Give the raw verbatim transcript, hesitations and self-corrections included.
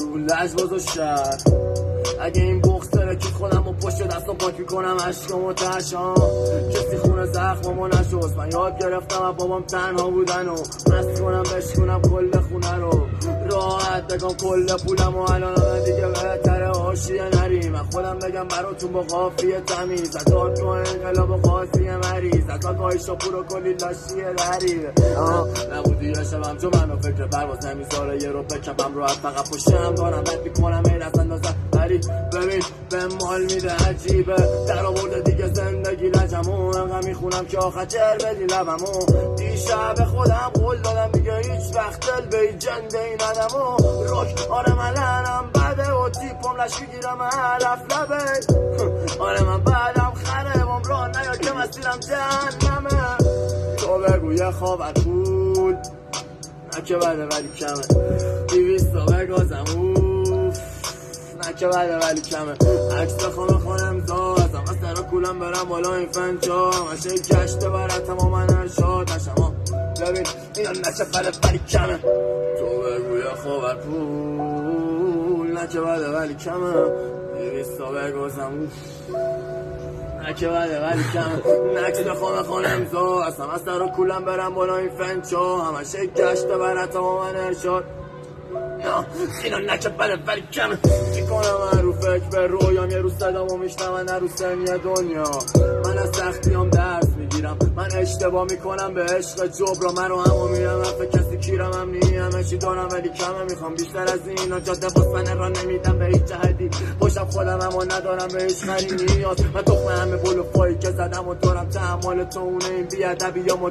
تو لجباز و شهر. اگه این بغض ترکید خودم و پشت دستم پاک میکنم عشقم و تشام. کسی خونه زخممو نشست، من یاد گرفتم از بابام تنها بودن و مست کنم بشکنم کل خونه رو، راحت بگم کل پولم و الان دیگه بهتره حاشیه نریم. من خودم بگم براتون با قافیه تمیز، از داد تو انقلاب و قاضی مریض، از آقای شاپور و کلی لاشیه دریه. نبودی یه شبم چون منو فکر پرواز نمیذاره یه رو بکپم رو، فقط پشتم دارم بد میکنم این از اندازه ولی ببین به مال میده عجیبه. در آورده دیگه زندگی لجمو، انقدر میخونم که آخر جر بدی لبمو. دیشب خودم قول دادم دیگه هیچ وقت دل به هیچ جنده این ندمو. روک آره من لعنم بده و تیپم لش میگیرم علف لبه. آره من بعدم خره بام راه نیا که مسیرم جهنمه. تو بگو یه خوابت بود نه که بده ولی کمه، دیویستا بگازم اوف نه که بده ولی کمه. عکس خانه خانم دا ازم از سر کولم برم بالا این فنجا، مشه گشته برای تمام ارشاد نشما. ببین اینا نچه بده ولی کمه. تو بگو یه خوابت پول نه که بده ولی کمه، دیویستا بگازم اوف نه که بده ولی کمه. نکس بخوام خانه امضا اصلا از سر و کولم برم بالا این فنچا، همشه گشته برای تمام ارشاد. نه اینا نکه بده ولی کمه. چی کنم من رو فکر به رویام، یه روز صدامو میشنم نه رو سنی دنیا. من از سختیام درس میگیرم، من اشتباه میکنم به عشق جبرا. من رو همو میرم به کسی کیرم هم نی، همه چی دارم ولی کمه. میخوام بیشتر از اینا، جاده باسمنه را نمیدم به هیچ جهدی. باشم خودم اما ندارم به هیچ خری نیاز. من تخمه همه بلو پایی که زدم و دارم تحمل تو اونه این بیادبی یا